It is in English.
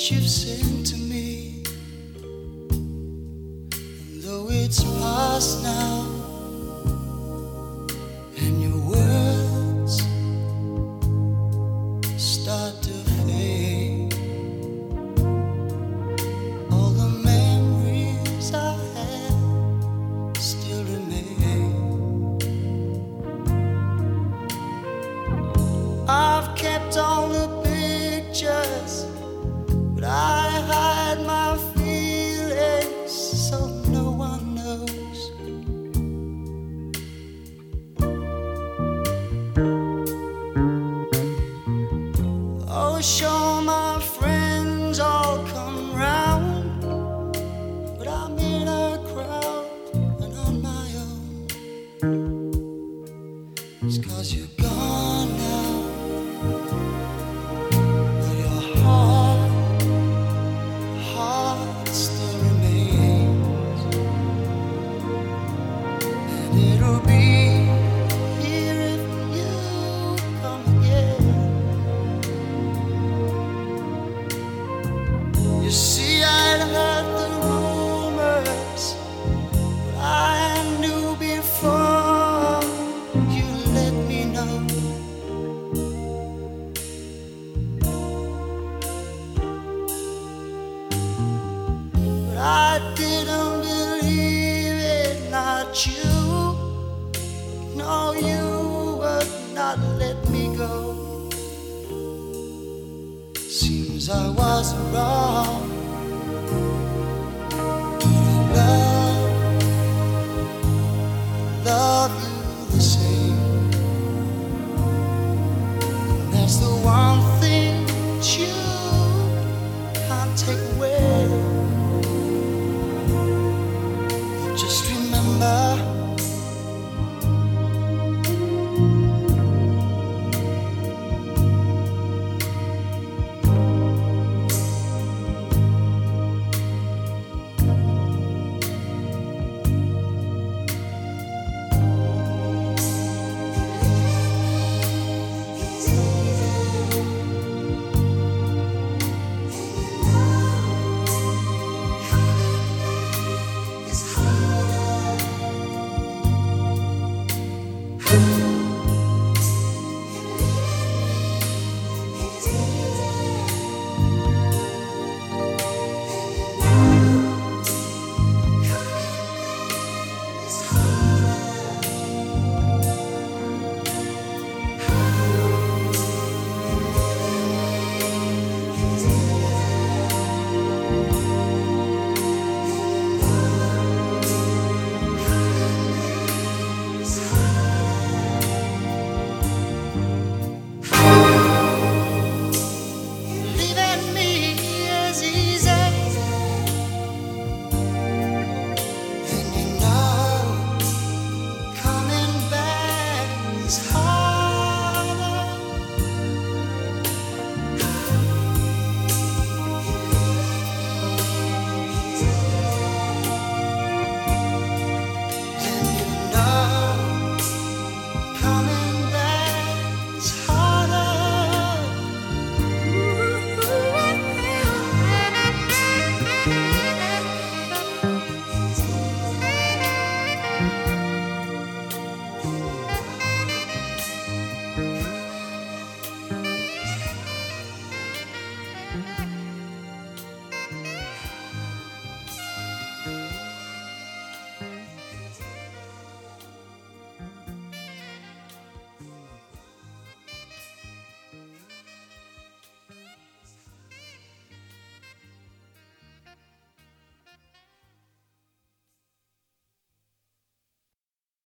you've sent to me. And though it's past now, and your words start to fade, all the memories I had still remain. I've kept all the pictures, but I hide my feelings so no one knows. Oh, sure, my friends all come round, but I'm in a crowd and on my own. It's 'cause you're gone now, but your heart still remains, and it'll be here if you come again. You see, I'd heard the rumors, but I knew before you let me know. But I didn't believe it, not you. No, you would not let me go. Seems I was wrong. Love you the same. And that's the one